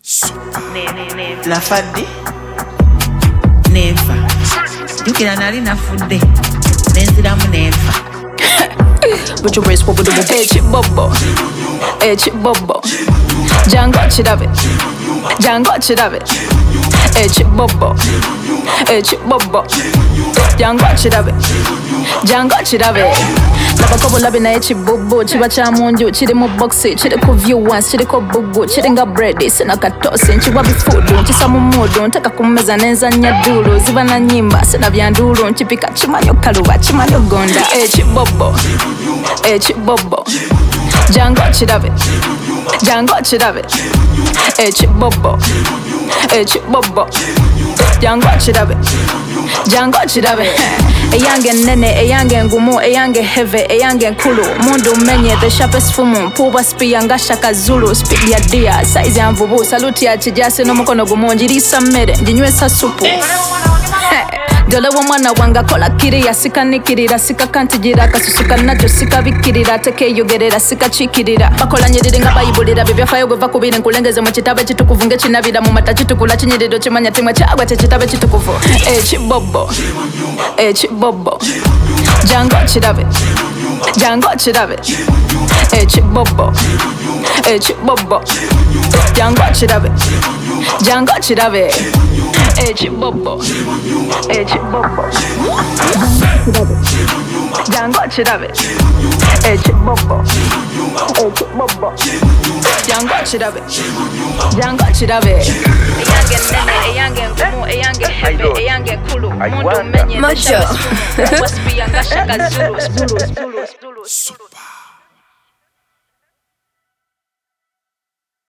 Lafadde nenfa jukira nali nafudde nenziramu nenfa Put your brace, what would do? Bobo, Bobo, Django Chirabe, Django Chirabe, Bobo, Bobo, Django Chirabe, Django Chirabe. Nabakobo labi na bobo, chiba cha munju, chiri mu boxi, chiri ku view once, chiri ko bugu, chiri nga bread, sina katosi, nchiwa bifudu, nchisa mu mudu, ntaka kumeza nenza nyadulu, ziba na nyimba, sina vyandulu, nchipika chimanyo kaluba, chimanyo gonda, bobo. Bobo, Django Chirabe, Django Chirabe, Bobo, Bobo, Django Chirabe, Django Chirabe. Eyange nene, eyange ngumu, eyange heavy, eyange nkulu. Mundu menye, the sharpest fumu. Puba speed nga Shaka Zulu, speed ya dia, size ya mvubu. Saluti ya chijase no mukono gumu, njirisa mere, njinywesa supu. Dole womwana wanga kola kiri ya sika nikirira sika kantijira kasusuka nacho sika bikirira teke yogerera sika chikirira bakola nyiriri nga bayibulira bibyafayo gova kubiri nkulengeze mu kitabe kitukuvu nge kinabira mu mata kitukula kinyiriro kimanya timwe kyagwa te kitabe kitukuvu bobo bobo Django Chirabe Django Chirabe bobo bobo Django Chirabe Django Chirabe bobo bobo Django Chirabe bobo bobo Django Chirabe Django Chirabe eyange nene eyange ngumu eyange heavy eyange nkulu mundu menye Mojo waspi yanga Shaka Zulu